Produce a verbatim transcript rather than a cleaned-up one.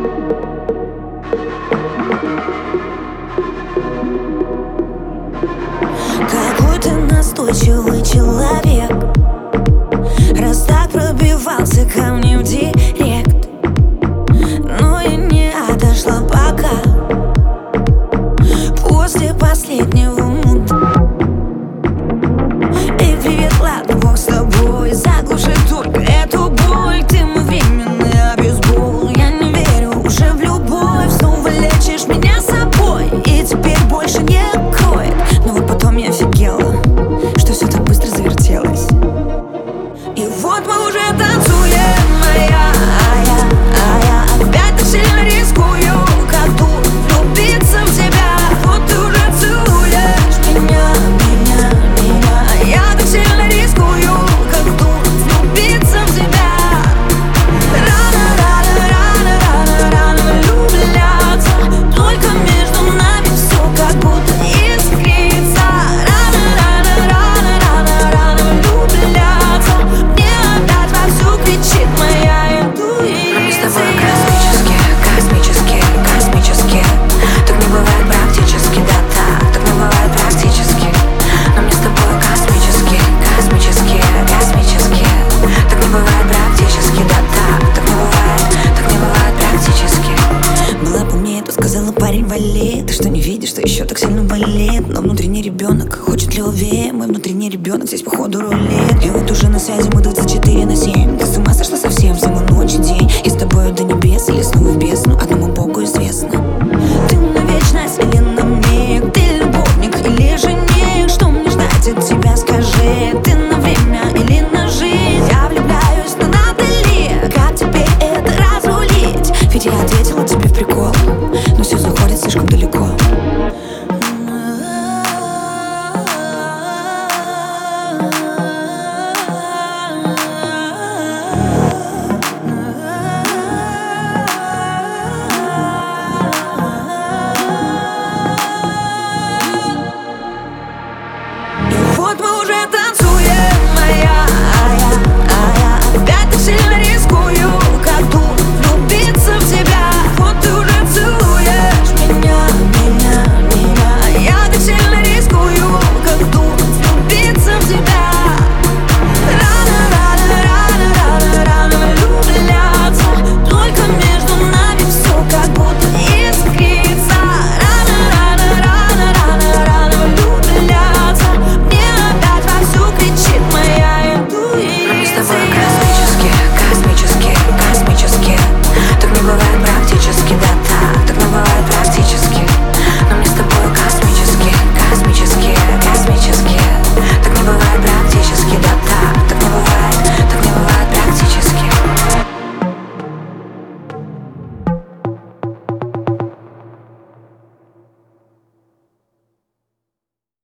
Какой ты настойчивый человек, раз так пробивался ко мне в директ. Но я не отошла пока, после последнего муда. Эй, привет, ладно, бог с тобой, заглуши только эту боль. Ты мой временный обезбол, я не верю уже в любовь. Снова лечишь меня собой, и теперь больше не кроет. Но вот потом я офигела, что все так быстро завертелось. И вот мы уже танцуем, а я, а я, а я опять так сильно рискую, как дур, влюбиться в тебя. Вот ты уже целуешь меня, меня, меня, а я так сильно рискую, как дур, влюбиться в тебя. Рано, рано, рано, рано, рано влюбляться, только между нами все как будто искрится. Рано, рано, рано, рано, рано влюбляться, мне опять вовсю кричит моя интуиция. Мы с тобой космические, космические, космические. Так не бывает практически, да так, так не бывает практически. Но мне с тобой космические, космические, космические. Так не бывает практически, да так, так не бывает, так не бывает практически. Была бы мне, то сказала: парень, вали. Ты что, не видишь, что еще так сильно болит? Но внутренний ребенок хочет любви. Мой внутренний ребенок здесь походу рулит. И вот уже на связи мы двадцать четыре на семь. Ты с ума сошла совсем, зима, ночь и день. И с тобой до небес или снова в бездну, одному Богу известно. Ты на вечность или на миг? Ты любовник или жених? Что мне ждать от тебя, скажи? Ты на время или на жизнь? Я влюбляюсь, но надо ли? Как теперь это разрулить? Ведь я ответила тебе в прикол, но все заходит слишком далеко. И вот мы уже